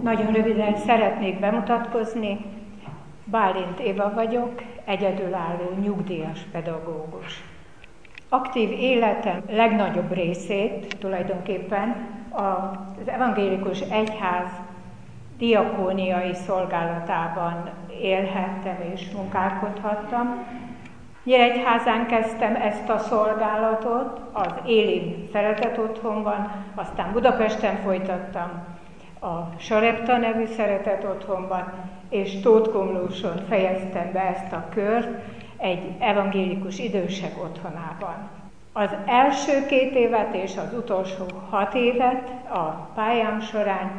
Nagyon röviden szeretnék bemutatkozni. Bálint Éva vagyok, egyedülálló nyugdíjas pedagógus. Aktív életem legnagyobb részét tulajdonképpen az evangélikus egyház diakóniai szolgálatában élhettem és munkálkodhattam. Nyíregyházán kezdtem ezt a szolgálatot, az Élin Szeretet Otthonban, aztán Budapesten folytattam a Sarepta nevű Szeretet Otthonban, és Tóth Komlóson fejeztem be ezt a kört egy evangélikus idősek otthonában. Az első 2 évet és az utolsó 6 évet a pályám során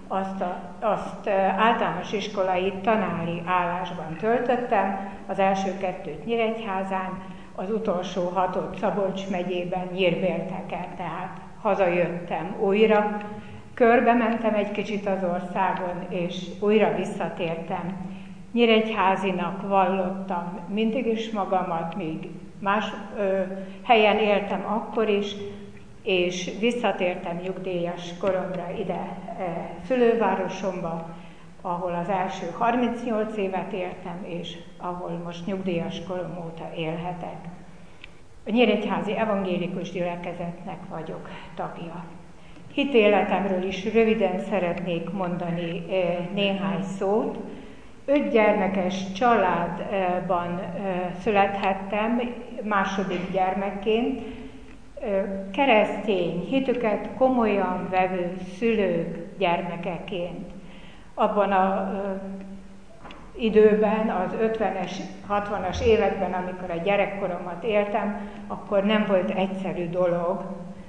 azt általános iskolai tanári állásban töltöttem, az első 2-t Nyíregyházán, az utolsó 6-ot Szabolcs megyében, Nyírbélteken, tehát hazajöttem újra. Körbe mentem egy kicsit az országon, és újra visszatértem. Nyíregyházinak vallottam mindig is magamat, míg más helyen éltem akkor is, és visszatértem nyugdíjas koromra ide szülővárosomba, ahol az első 38 évet éltem, és ahol most nyugdíjas korom óta élhetek. A Nyíregyházi Evangélikus Gyülekezetnek vagyok tagja. Hitéletemről is röviden szeretnék mondani néhány szót. 5 gyermekes családban születhettem, második gyermekként. Keresztény hitüket komolyan vevő szülők gyermekeként. Abban az időben, az 50-es, 60-as években, amikor a gyerekkoromat éltem, akkor nem volt egyszerű dolog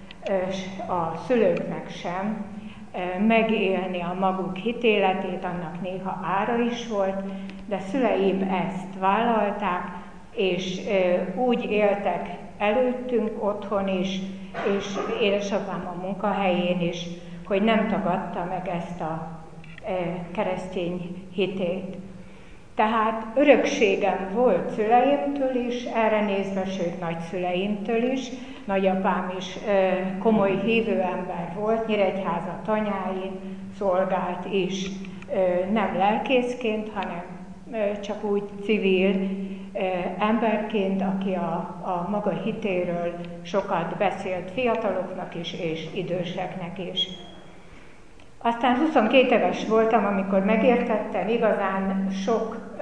a szülőknek sem megélni a maguk hitéletét, annak néha ára is volt, de szüleim ezt vállalták, és úgy éltek előttünk otthon is, és édesapám a munkahelyén is, hogy nem tagadta meg ezt a keresztény hitét. Tehát örökségem volt szüleimtől is, erre nézve, sőt nagyszüleimtől is. Nagyapám is komoly hívő ember volt, Nyíregyháza tanyáin szolgált is, nem lelkészként, hanem csak úgy civil emberként, aki a maga hitéről sokat beszélt fiataloknak is, és időseknek is. Aztán 22 éves voltam, amikor megértettem igazán sok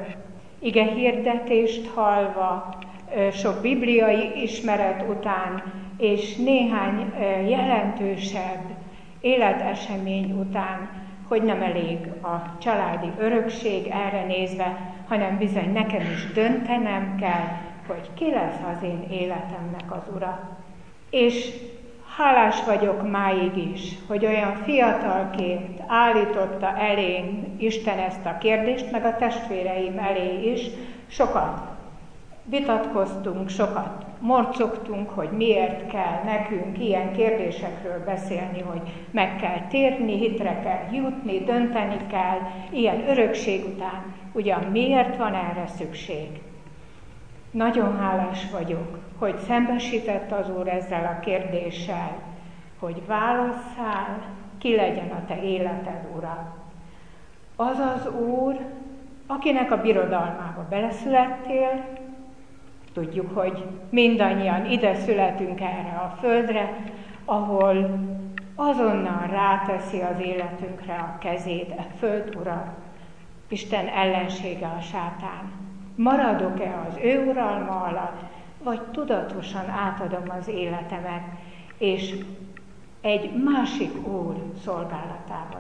igehirdetést hallva, sok bibliai ismeret után, és néhány jelentősebb életesemény után, hogy nem elég a családi örökség erre nézve, hanem bizony nekem is döntenem kell, hogy ki lesz az én életemnek az ura. És hálás vagyok máig is, hogy olyan fiatalként állította elém Isten ezt a kérdést, meg a testvéreim elé is. Sokat vitatkoztunk, sokat morcogtunk, hogy miért kell nekünk ilyen kérdésekről beszélni, hogy meg kell térni, hitre kell jutni, dönteni kell, ilyen örökség után. Ugyan miért van erre szükség? Nagyon hálás vagyok, hogy szembesített az Úr ezzel a kérdéssel, hogy válasszál, ki legyen a te életed ura. Az az Úr, akinek a birodalmába beleszülettél. Tudjuk, hogy mindannyian ide születünk erre a földre, ahol azonnal ráteszi az életünkre a kezét a föld ura, Isten ellensége a sátán. Maradok-e az ő uralma alatt, vagy tudatosan átadom az életemet, és egy másik úr szolgálatába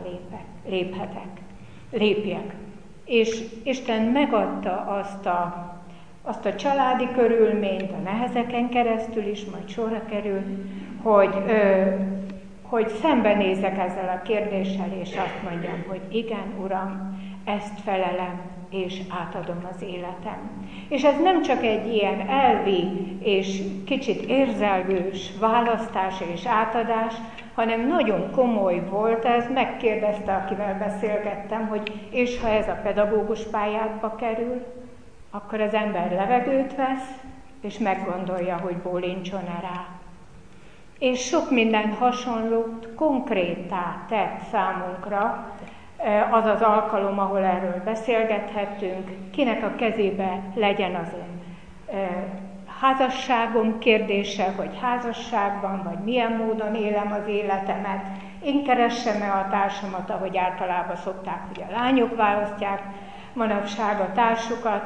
lépjek. És Isten megadta azt a családi körülményt, a nehezeken keresztül is, majd sorra kerül, hogy szembenézek ezzel a kérdéssel, és azt mondjam, hogy igen, Uram, ezt felelem, és átadom az életem. És ez nem csak egy ilyen elvi és kicsit érzelgős választás és átadás, hanem nagyon komoly volt ez. Megkérdezte, akivel beszélgettem, hogy és ha ez a pedagógus pályádba kerül, akkor az ember levegőt vesz, és meggondolja, hogy bólincson-e rá. És sok minden hasonlót konkréttá tett számunkra az az alkalom, ahol erről beszélgethettünk, kinek a kezébe legyen az én házasságom kérdése, hogy házasságban, vagy milyen módon élem az életemet, én keressem-e a társamat, ahogy általában szokták, hogy a lányok választják manapság a társukat,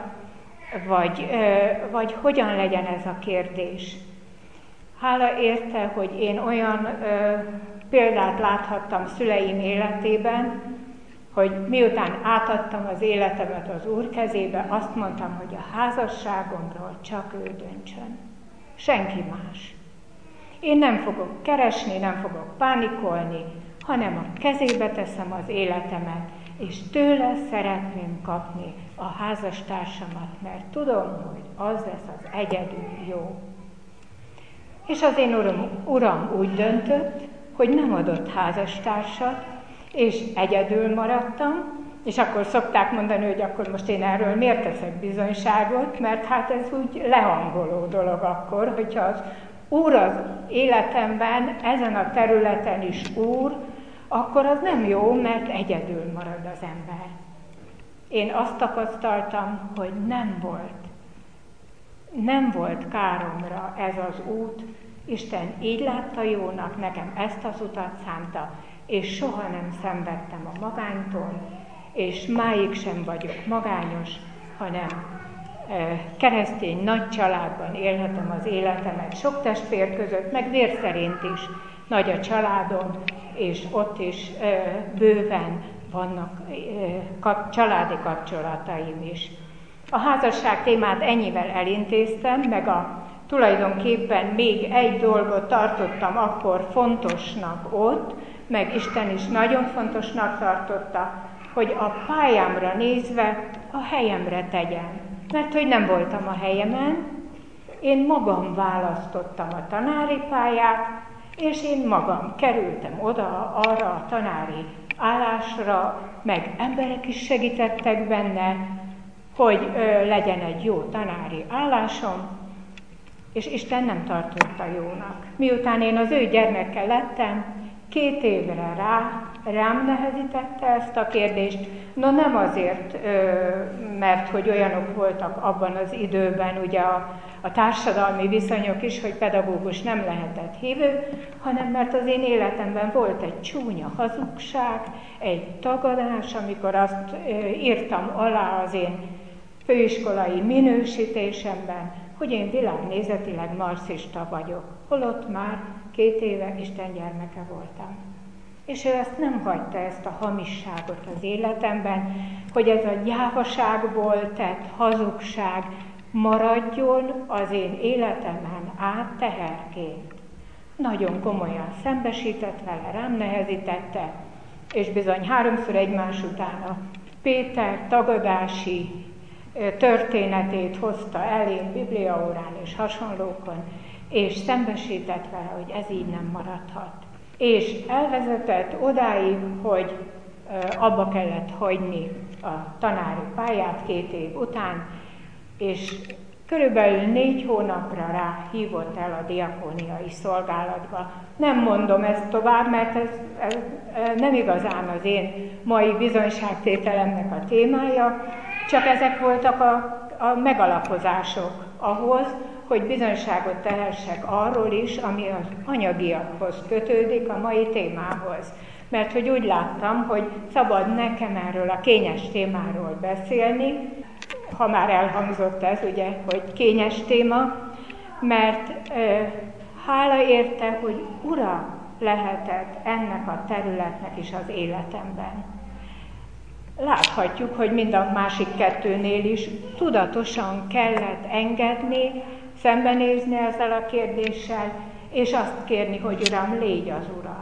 vagy hogyan legyen ez a kérdés. Hála érte, hogy én olyan példát láthattam szüleim életében, hogy miután átadtam az életemet az Úr kezébe, azt mondtam, hogy a házasságomról csak ő döntsön. Senki más. Én nem fogok keresni, nem fogok pánikolni, hanem a kezébe teszem az életemet, és tőle szeretném kapni a házastársamat, mert tudom, hogy az lesz az egyedül jó. És az én uram úgy döntött, hogy nem adott házastársat, és egyedül maradtam, és akkor szokták mondani, hogy akkor most én erről miért teszek bizonyságot, mert hát ez úgy lehangoló dolog akkor, hogyha az Úr az életemben, ezen a területen is Úr, akkor az nem jó, mert egyedül marad az ember. Én azt tapasztaltam, hogy nem volt káromra ez az út. Isten így látta jónak, nekem ezt az utat szánta, és soha nem szenvedtem a magánytól, és máig sem vagyok magányos, hanem keresztény nagy családban élhetem az életemet, sok testvér között, meg vér szerint is nagy a családom, és ott is bőven vannak családi kapcsolataim is. A házasság témát ennyivel elintéztem, meg tulajdonképpen még egy dolgot tartottam akkor fontosnak ott, meg Isten is nagyon fontosnak tartotta, hogy a pályámra nézve a helyemre tegyem. Mert hogy nem voltam a helyemen, én magam választottam a tanári pályát, és én magam kerültem oda arra a tanári állásra, meg emberek is segítettek benne, hogy legyen egy jó tanári állásom, és Isten nem tartotta jónak. Miután én az ő gyermeke lettem, 2 évre rám nehezítette ezt a kérdést, no nem azért, mert hogy olyanok voltak abban az időben ugye a társadalmi viszonyok is, hogy pedagógus nem lehetett hívő, hanem mert az én életemben volt egy csúnya hazugság, egy tagadás, amikor azt írtam alá az én főiskolai minősítésemben, hogy én világnézetileg marxista vagyok, holott már 2 éve Isten gyermeke voltam. És ő ezt nem hagyta, ezt a hamisságot az életemben, hogy ez a gyávaságból tett hazugság maradjon az én életemen át teherként. Nagyon komolyan szembesített vele, rám nehezítette, és bizony 3-szor egymás után a Péter tagadási történetét hozta elém bibliaórán és hasonlókon, és szembesített vele, hogy ez így nem maradhat. És elvezetett odáig, hogy abba kellett hagyni a tanári pályát 2 év után, és körülbelül 4 hónapra rá hívott el a diakóniai szolgálatba. Nem mondom ezt tovább, mert ez nem igazán az én mai bizonyságtételemnek a témája, csak ezek voltak a megalapozások ahhoz, hogy bizonyságot tehessek arról is, ami az anyagiakhoz kötődik, a mai témához. Mert hogy úgy láttam, hogy szabad nekem erről a kényes témáról beszélni, ha már elhangzott ez, ugye, hogy kényes téma, mert hála érte, hogy ura lehetett ennek a területnek is az életemben. Láthatjuk, hogy mind a másik 2-nél is tudatosan kellett engedni, szembenézni ezzel a kérdéssel, és azt kérni, hogy Uram, légy az Ura.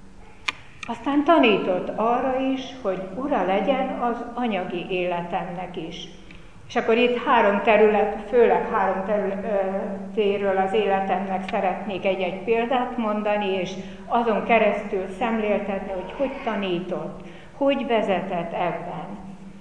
Aztán tanított arra is, hogy Ura legyen az anyagi életemnek is. És akkor itt 3 terület, főleg 3 területéről az életemnek szeretnék egy-egy példát mondani, és azon keresztül szemléltetni, hogy tanított, hogy vezetett ebben.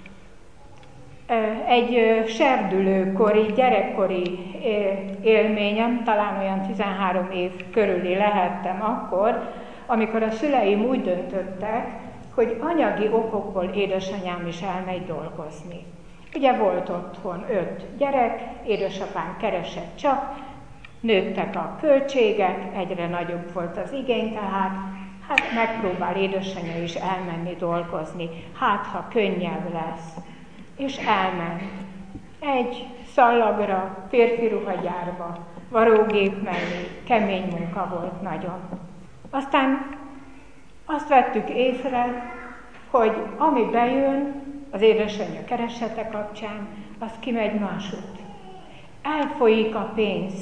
Egy serdülőkori, gyerekkori élményem, talán olyan 13 év körüli lehettem akkor, amikor a szüleim úgy döntöttek, hogy anyagi okokból édesanyám is elmegy dolgozni. Ugye volt otthon 5 gyerek, édesapám keresett csak, nőttek a költségek, egyre nagyobb volt az igény, tehát megpróbál édesanyja is elmenni dolgozni, ha könnyebb lesz. És elment. Egy szallagra, férfi ruhagyárba, varógép mellé, kemény munka volt nagyon. Aztán azt vettük észre, hogy ami bejön az édesanyja keresete kapcsán, az kimegy másút. Elfolyik a pénz.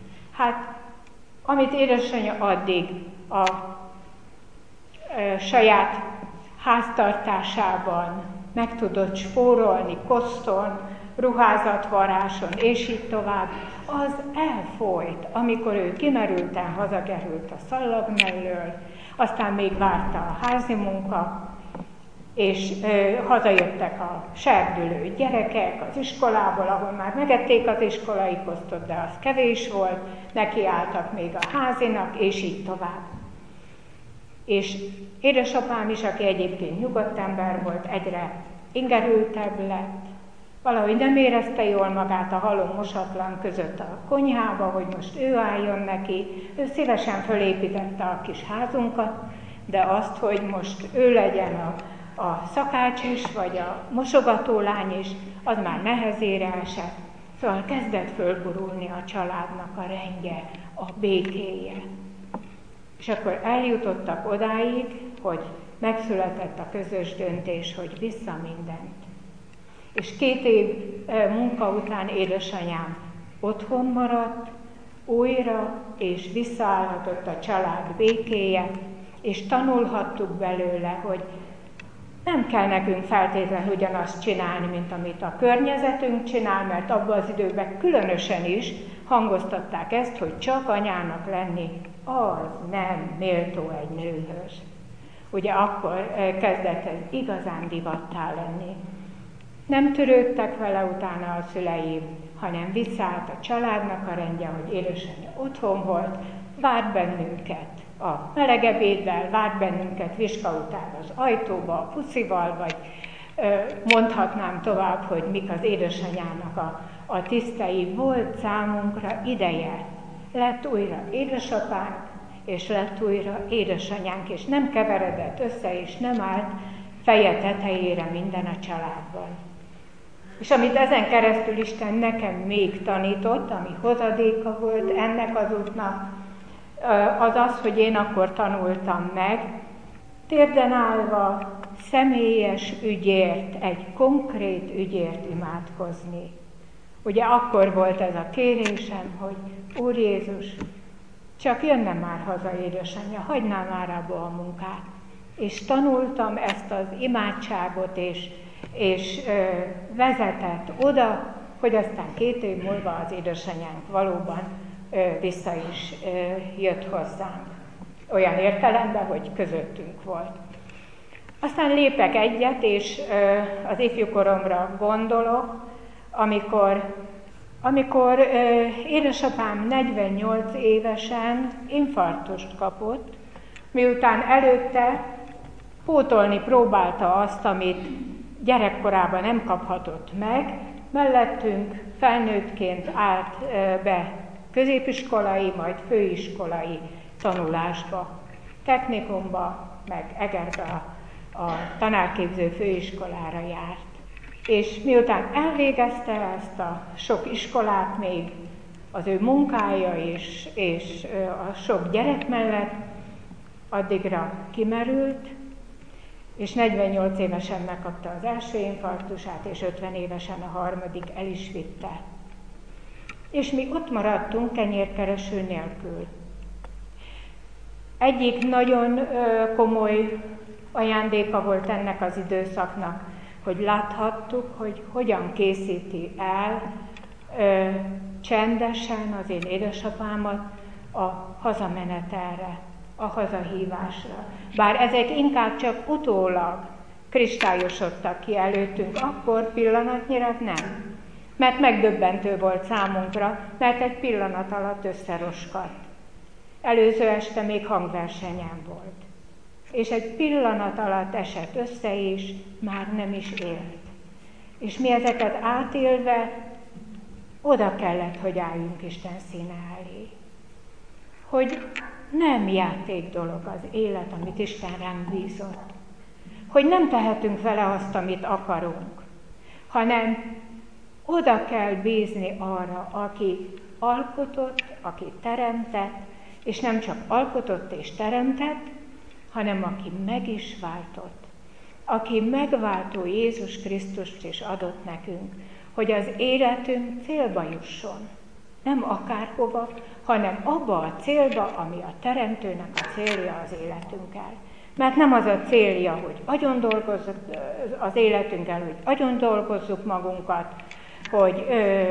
Amit édesanyja addig a saját háztartásában meg tudott spórolni, koszton, ruházatvaráson, és így tovább, az elfolyt, amikor ő kimerülten hazakerült a szallag mellől, aztán még várta a házi munka, és hazajöttek a serdülő gyerekek az iskolából, ahol már megették az iskolai kosztot, de az kevés volt, nekiálltak még a házinak, és így tovább. És édesapám is, aki egyébként nyugodt ember volt, egyre ingerültebb lett, valahogy nem érezte jól magát a halom mosatlan között a konyhába, hogy most ő álljon neki. Ő szívesen fölépítette a kis házunkat, de azt, hogy most ő legyen a szakács is, vagy a mosogatólány is, az már nehezére esett. Szóval kezdett fölgurulni a családnak a rendje, a békéje. És akkor eljutottak odáig, hogy megszületett a közös döntés, hogy vissza mindent. És 2 év munka után édesanyám otthon maradt, újra, és visszaállhatott a család békéje, és tanulhattuk belőle, hogy nem kell nekünk feltétlenül ugyanazt csinálni, mint amit a környezetünk csinál, mert abban az időben különösen is hangoztatták ezt, hogy csak anyának lenni, az nem méltó egy nőhöz. Ugye akkor kezdett ez igazán divattá lenni. Nem törődtek vele utána a szüleim, hanem visszaállt a családnak a rendje, hogy édesanyja otthon volt, várt bennünket a meleg ebéddel, várt bennünket viska után az ajtóba, a puszival, vagy mondhatnám tovább, hogy mik az édesanyának a tisztei. Volt számunkra ideje. Lett újra édesapánk, és lett újra édesanyánk, és nem keveredett össze, és nem állt feje tetejére minden a családban. És amit ezen keresztül Isten nekem még tanított, ami hozadéka volt ennek az útnak, az az, hogy én akkor tanultam meg, térden állva személyes ügyért, egy konkrét ügyért imádkozni. Ugye akkor volt ez a kérésem, hogy Úr Jézus, csak jönne már haza édesanyja, hagynál már abba a munkát. És tanultam ezt az imádságot, és vezetett oda, hogy aztán 2 év múlva az édesanyánk valóban vissza is jött hozzánk. Olyan értelemben, hogy közöttünk volt. Aztán lépek egyet, és az ifjúkoromra gondolok, amikor édesapám 48 évesen infarktust kapott, miután előtte pótolni próbálta azt, amit gyerekkorában nem kaphatott meg, mellettünk felnőttként állt be középiskolai, majd főiskolai tanulásba, technikumba, meg Egerbe a tanárképző főiskolára járt. És miután elvégezte ezt a sok iskolát még, az ő munkája és a sok gyerek mellett, addigra kimerült, és 48 évesen megkapta az első infarktusát, és 50 évesen a harmadik el is vitte. És mi ott maradtunk kenyérkereső nélkül. Egyik nagyon komoly ajándéka volt ennek az időszaknak, hogy láthattuk, hogy hogyan készíti el csendesen az én édesapámat a hazamenetelre, a hazahívásra. Bár ezek inkább csak utólag kristályosodtak ki előttünk, akkor pillanatnyira nem. Mert megdöbbentő volt számunkra, mert egy pillanat alatt összeroskadt. Előző este még hangversenyen volt. és egy pillanat alatt esett össze, és már nem is élt. És mi ezeket átélve oda kellett, hogy álljunk Isten színe elé. Hogy nem játék dolog az élet, amit Isten ránk bízott. Hogy nem tehetünk vele azt, amit akarunk, hanem oda kell bízni arra, aki alkotott, aki teremtett, és nem csak alkotott és teremtett, hanem aki meg is váltott. Aki megváltó Jézus Krisztust is adott nekünk, hogy az életünk célba jusson. Nem akárhova, hanem abba a célba, ami a Teremtőnek a célja az életünkkel. Mert nem az a célja, hogy agyon dolgozzuk az életünkkel, hogy agyon dolgozzuk magunkat, hogy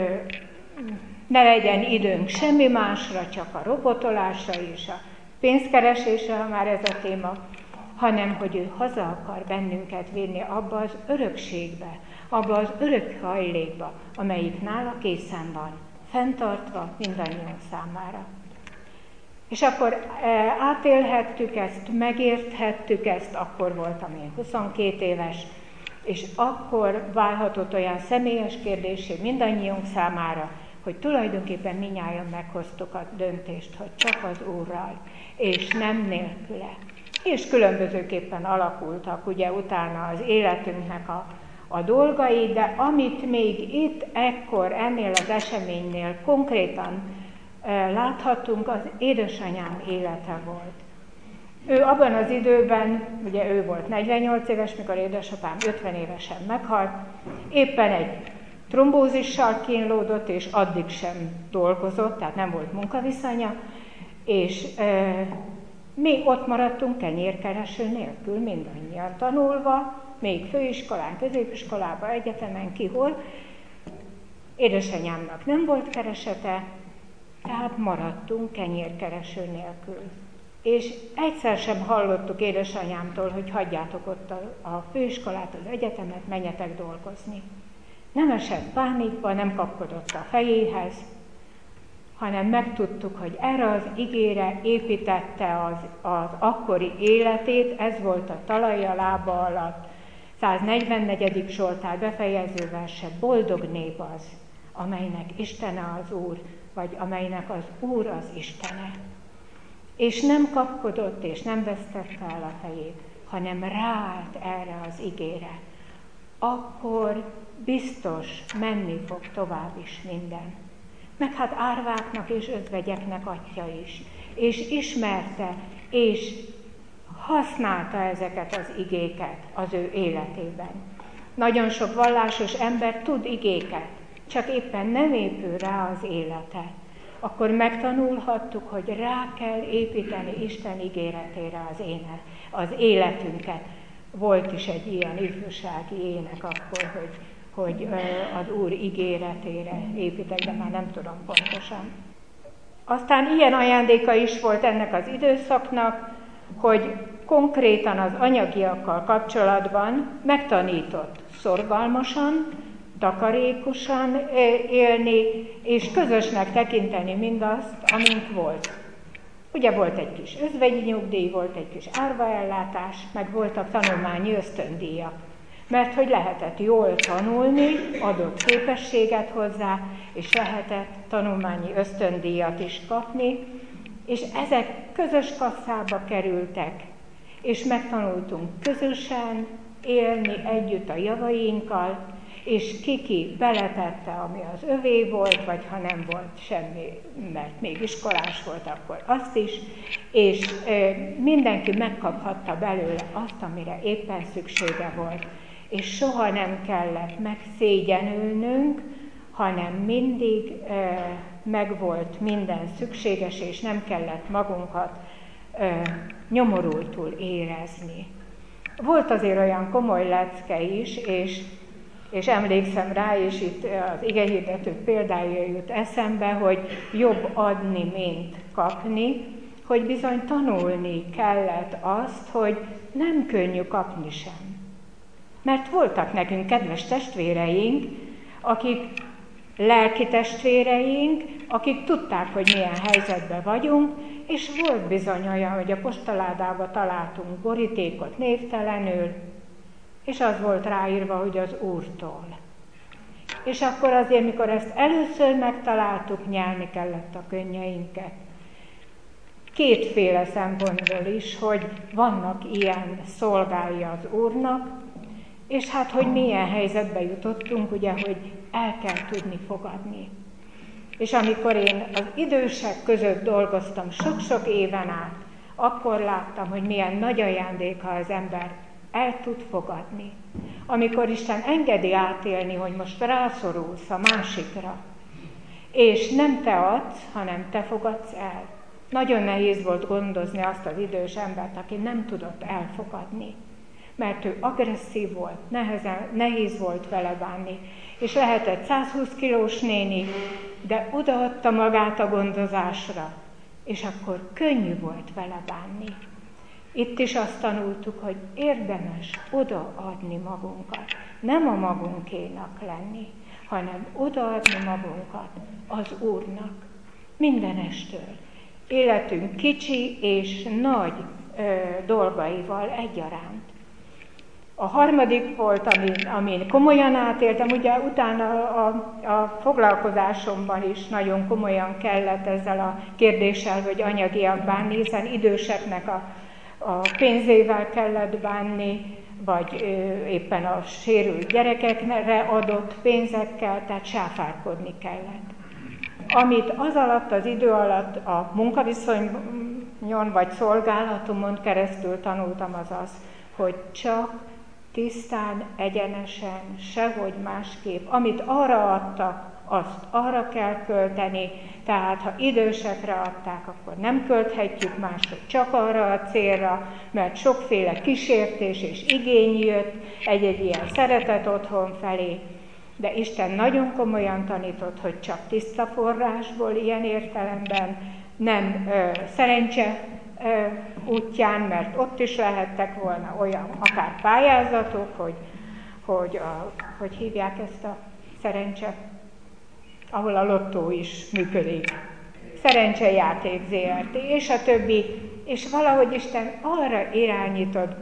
ne legyen időnk semmi másra, csak a robotolásra és a pénzkeresésre, ha már ez a téma, hanem hogy ő haza akar bennünket vinni abba az örökségbe, abba az örök hajlékba, amelyik nála készen van, fenntartva mindannyiunk számára. És akkor átélhettük ezt, megérthettük ezt, akkor voltam én 22 éves, és akkor válhatott olyan személyes kérdésé mindannyiunk számára, hogy tulajdonképpen mindnyájan meghoztuk a döntést, hogy csak az Úrral, és nem nélküle. És különbözőképpen alakultak ugye utána az életünknek a dolgai, de amit még itt ekkor ennél az eseménynél konkrétan láthattunk, az édesanyám élete volt. Ő abban az időben, ugye ő volt 48 éves, mikor édesapám 50 évesen meghalt, éppen egy trombózissal kínlódott, és addig sem dolgozott, tehát nem volt munkaviszonya, és mi ott maradtunk kenyérkereső nélkül, mindannyian tanulva, még főiskolán, középiskolában, egyetemen, kihol. Édesanyámnak nem volt keresete, tehát maradtunk kenyérkereső nélkül. És egyszer sem hallottuk édesanyámtól, hogy hagyjátok ott a főiskolát, az egyetemet, menjetek dolgozni. Nem esett pánikba, nem kapkodott a fejéhez, hanem megtudtuk, hogy erre az igére építette az akkori életét, ez volt a talaj a lába alatt, 144. Zsoltár befejező verse, boldog nép az, amelynek Istene az Úr, vagy amelynek az Úr az Istene. És nem kapkodott, és nem vesztette el a fejét, hanem ráállt erre az igére. Akkor biztos menni fog tovább is minden. Meg hát árváknak és özvegyeknek atya is, és ismerte, és használta ezeket az igéket az ő életében. Nagyon sok vallásos ember tud igéket, csak éppen nem épül rá az élete. Akkor megtanulhattuk, hogy rá kell építeni Isten ígéretére az életünket. Volt is egy ilyen ifjúsági ének akkor, hogy az Úr ígéretére építek, de már nem tudom pontosan. Aztán ilyen ajándéka is volt ennek az időszaknak, hogy konkrétan az anyagiakkal kapcsolatban megtanított szorgalmasan, takarékosan élni, és közösnek tekinteni mindazt, amink volt. Ugye volt egy kis özvegyi nyugdíj, volt egy kis árvaellátás, meg voltak tanulmányi ösztöndíjak. Mert hogy lehetett jól tanulni, adott képességet hozzá, és lehetett tanulmányi ösztöndíjat is kapni, és ezek közös kasszába kerültek, és megtanultunk közösen élni együtt a javainkkal, és ki beletette, ami az övé volt, vagy ha nem volt semmi, mert még iskolás volt, akkor azt is, és mindenki megkaphatta belőle azt, amire éppen szüksége volt. És soha nem kellett megszégyenülnünk, hanem mindig megvolt minden szükséges, és nem kellett magunkat nyomorultul érezni. Volt azért olyan komoly lecke is, és emlékszem rá, és itt az igehirdető példája jut eszembe, hogy jobb adni, mint kapni, hogy bizony tanulni kellett azt, hogy nem könnyű kapni sem. Mert voltak nekünk kedves testvéreink, akik lelki testvéreink, akik tudták, hogy milyen helyzetben vagyunk, és volt bizony olyan, hogy a postaládába találtunk borítékot névtelenül, és az volt ráírva, hogy az Úrtól. És akkor azért, mikor ezt először megtaláltuk, nyelni kellett a könnyeinket. Kétféle szempontból is, hogy vannak ilyen szolgái az Úrnak, és hát, hogy milyen helyzetbe jutottunk, ugye, hogy el kell tudni fogadni. És amikor én az idősek között dolgoztam sok-sok éven át, akkor láttam, hogy milyen nagy ajándék, ha az ember el tud fogadni. Amikor Isten engedi átélni, hogy most rászorulsz a másikra, és nem te adsz, hanem te fogadsz el. Nagyon nehéz volt gondozni azt az idős embert, aki nem tudott elfogadni, mert ő agresszív volt, nehéz volt vele bánni, és lehetett 120 kilós néni, de odaadta magát a gondozásra, és akkor könnyű volt vele bánni. Itt is azt tanultuk, hogy érdemes odaadni magunkat, nem a magunkénak lenni, hanem odaadni magunkat az Úrnak mindenestől. Életünk kicsi és nagy dolgaival egyaránt. A harmadik volt, amin komolyan átéltem, ugye utána a foglalkozásomban is nagyon komolyan kellett ezzel a kérdéssel, hogy anyagiak bánni, hiszen időseknek a pénzével kellett bánni, vagy éppen a sérült gyerekekre adott pénzekkel, tehát sáfárkodni kellett. Amit az alatt, az idő alatt a munkaviszonyon vagy szolgálatomon keresztül tanultam, az az, hogy csak tisztán, egyenesen, sehogy másképp. Amit arra adtak, azt arra kell költeni, tehát ha idősekre adták, akkor nem költhetjük máshogy, csak arra a célra, mert sokféle kísértés és igény jött egy-egy ilyen szeretet otthon felé, de Isten nagyon komolyan tanított, hogy csak tiszta forrásból, ilyen értelemben, nem szerencse útján, mert ott is lehettek volna olyan akár pályázatok, hogy hívják ezt a szerencse, ahol a lottó is működik. Szerencsejáték ZRT, és a többi. És valahogy Isten arra irányított,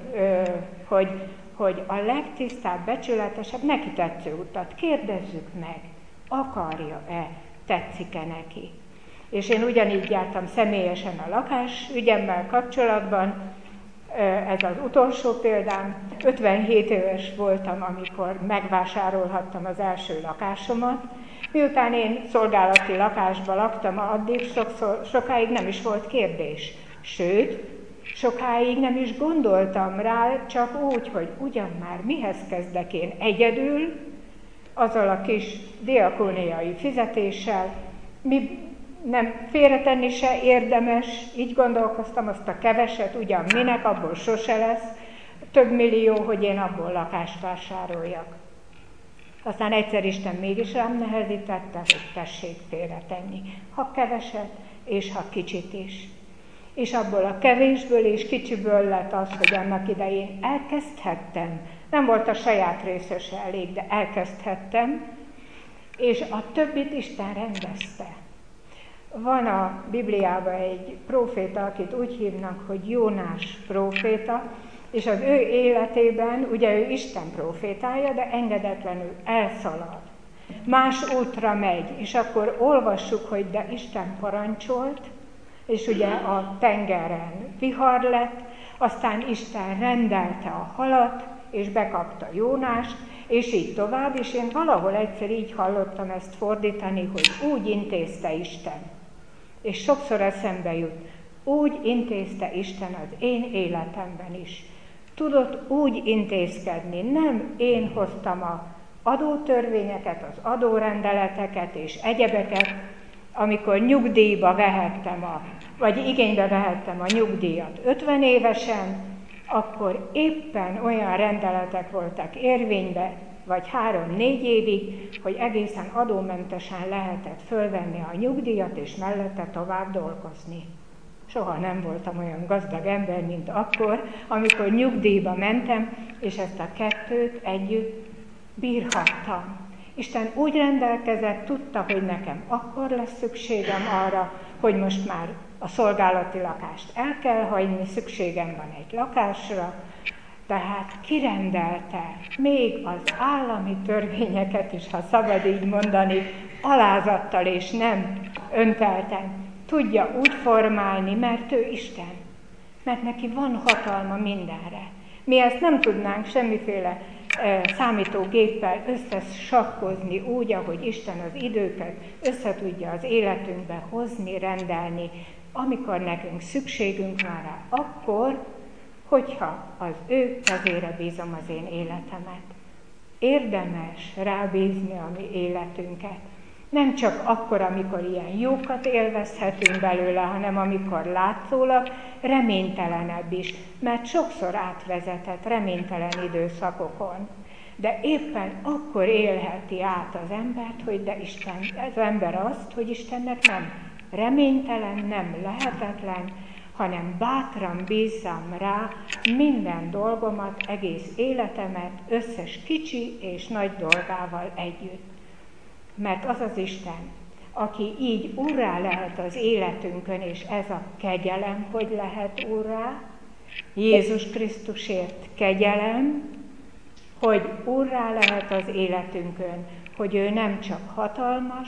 hogy a legtisztább, becsületesebb, neki tetsző utat kérdezzük meg, akarja-e, tetszik-e neki. És én ugyanígy jártam személyesen a lakásügyemmel kapcsolatban, ez az utolsó példám, 57 éves voltam, amikor megvásárolhattam az első lakásomat. Miután én szolgálati lakásban laktam, addig sokáig nem is volt kérdés. Sőt, sokáig nem is gondoltam rá, csak úgy, hogy ugyan már mihez kezdek én egyedül, azzal a kis diakóniai fizetéssel, nem félretenni se érdemes, így gondolkoztam, azt a keveset, ugyan minek, abból sose lesz, több millió, hogy én abból lakást vásároljak. Aztán egyszer Isten mégis rám nehezítette, hogy tessék félretenni, ha keveset, és ha kicsit is. És abból a kevésből és kicsiből lett az, hogy annak idején elkezdhettem, nem volt a saját része se elég, de elkezdhettem, és a többit Isten rendezte. Van a Bibliában egy próféta, akit úgy hívnak, hogy Jónás próféta, és az ő életében, ugye ő Isten prófétája, de engedetlenül elszalad. Más útra megy, és akkor olvassuk, hogy de Isten parancsolt, és ugye a tengeren vihar lett, aztán Isten rendelte a halat, és bekapta Jónást, és így tovább, és én valahol egyszer így hallottam ezt fordítani, hogy úgy intézte Isten. És sokszor eszembe jut, úgy intézte Isten az én életemben is. Tudott úgy intézkedni, nem én hoztam az adótörvényeket, az adórendeleteket és egyebeket, amikor nyugdíjba vehettem, vagy igénybe vehettem a nyugdíjat 50 évesen, akkor éppen olyan rendeletek voltak érvényben, vagy 3-4 évig, hogy egészen adómentesen lehetett fölvenni a nyugdíjat, és mellette tovább dolgozni. Soha nem voltam olyan gazdag ember, mint akkor, amikor nyugdíjba mentem, és ezt a kettőt együtt bírhattam. Isten úgy rendelkezett, tudta, hogy nekem akkor lesz szükségem arra, hogy most már a szolgálati lakást el kell hagyni, szükségem van egy lakásra, tehát kirendelte még az állami törvényeket is, ha szabad így mondani, alázattal és nem öntelten. Tudja úgy formálni, mert ő Isten, mert neki van hatalma mindenre. Mi ezt nem tudnánk semmiféle számítógéppel összesakkozni úgy, ahogy Isten az időket összetudja az életünkbe hozni, rendelni, amikor nekünk szükségünk van rá, akkor, hogyha az ő kezére bízom az én életemet. Érdemes rábízni a mi életünket. Nem csak akkor, amikor ilyen jókat élvezhetünk belőle, hanem amikor látszólag reménytelenebb is, mert sokszor átvezetett reménytelen időszakokon. De éppen akkor élheti át az embert, hogy de Isten, az ember azt, hogy Istennek nem reménytelen, nem lehetetlen, hanem bátran bízzam rá minden dolgomat, egész életemet, összes kicsi és nagy dolgával együtt. Mert az az Isten, aki így úrrá lehet az életünkön, és ez a kegyelem, hogy lehet úrrá, Jézus Krisztusért kegyelem, hogy úrrá lehet az életünkön, hogy ő nem csak hatalmas,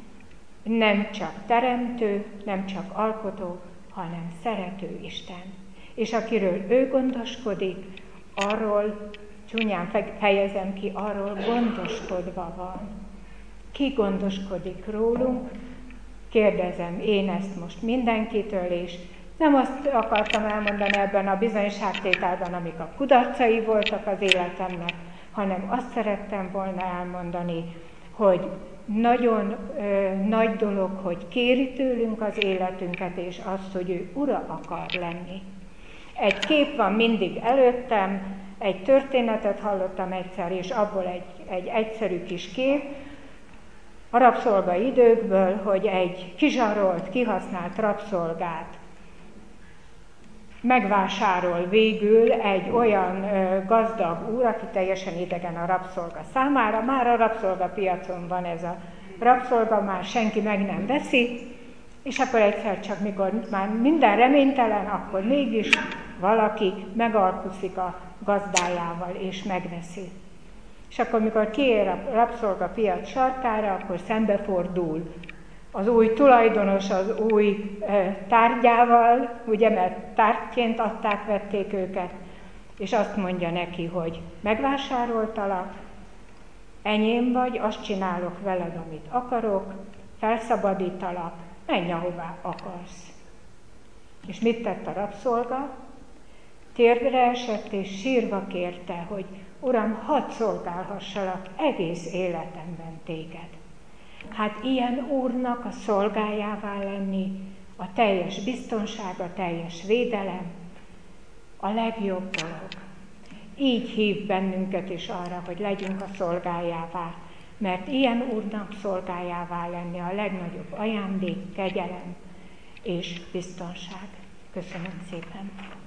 nem csak teremtő, nem csak alkotó, hanem szerető Isten. És akiről ő gondoskodik, arról, csúnyán fejezem ki, arról gondoskodva van. Ki gondoskodik rólunk? Kérdezem én ezt most mindenkitől, és nem azt akartam elmondani ebben a bizonyságtételben, amik a kudarcai voltak az életemnek, hanem azt szerettem volna elmondani, hogy nagyon nagy dolog, hogy kéri tőlünk az életünket, és azt, hogy ő ura akar lenni. Egy kép van mindig előttem, egy történetet hallottam egyszer, és abból egy egyszerű kis kép, a rabszolga időkből, hogy egy kizsarolt, kihasznált rabszolgát megvásárol végül egy olyan gazdag úr, aki teljesen idegen a rabszolga számára. Már a rabszolgapiacon van ez a rabszolga, már senki meg nem veszi, és akkor egyszer csak, mikor már minden reménytelen, akkor mégis valaki megalkuszik a gazdájával, és megveszi. És akkor, mikor kiér a rabszolgapiac sarkára, akkor szembefordul az új tulajdonos az új tárgyával, ugye, mert tárgyként adták, vették őket, és azt mondja neki, hogy megvásároltalak, enyém vagy, azt csinálok veled, amit akarok, felszabadítalak, menj ahová akarsz. És mit tett a rabszolga? Térdre esett és sírva kérte, hogy Uram, hadd szolgálhassalak egész életemben téged. Hát ilyen úrnak a szolgájává lenni, a teljes biztonság, a teljes védelem, a legjobb dolog. Így hív bennünket is arra, hogy legyünk a szolgájává, mert ilyen úrnak szolgájává lenni a legnagyobb ajándék, kegyelem és biztonság. Köszönöm szépen!